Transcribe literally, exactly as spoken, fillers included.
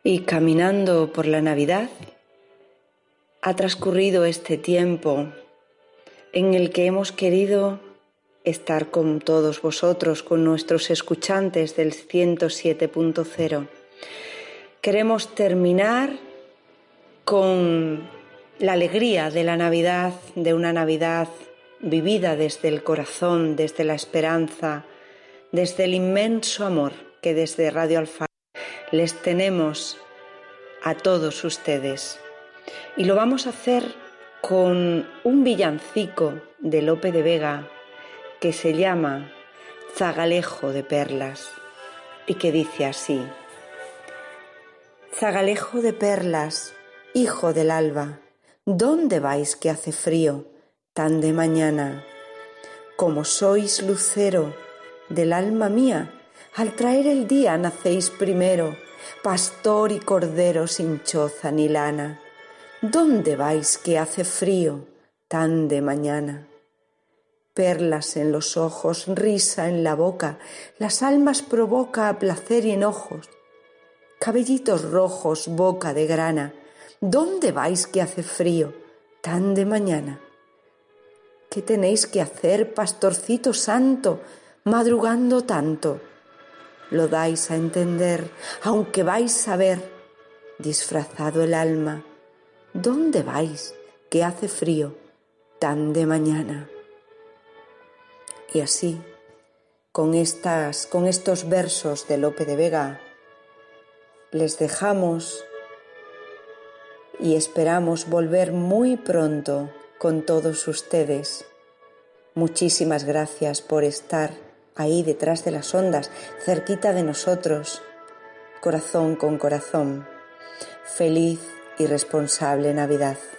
Y caminando por la Navidad, ha transcurrido este tiempo en el que hemos querido estar con todos vosotros, con nuestros escuchantes del ciento siete punto cero. Queremos terminar con la alegría de la Navidad, de una Navidad vivida desde el corazón, desde la esperanza, desde el inmenso amor que desde Radio Alfaro les tenemos a todos ustedes. Y lo vamos a hacer con un villancico de Lope de Vega que se llama Zagalejo de Perlas y que dice así: Zagalejo de perlas, hijo del alba, ¿dónde vais que hace frío tan de mañana? Como sois lucero del alma mía, al traer el día nacéis primero, pastor y cordero sin choza ni lana. ¿Dónde vais que hace frío tan de mañana? Perlas en los ojos, risa en la boca, las almas provoca a placer y enojos. Cabellitos rojos, boca de grana, ¿dónde vais que hace frío tan de mañana? ¿Qué tenéis que hacer, pastorcito santo, madrugando tanto? Lo dais a entender, aunque vais a ver, disfrazado el alma, ¿dónde vais que hace frío tan de mañana? Y así, con, estas, con estos versos de Lope de Vega, les dejamos y esperamos volver muy pronto con todos ustedes. Muchísimas gracias por estar ahí detrás de las ondas, cerquita de nosotros, corazón con corazón. Feliz y responsable Navidad.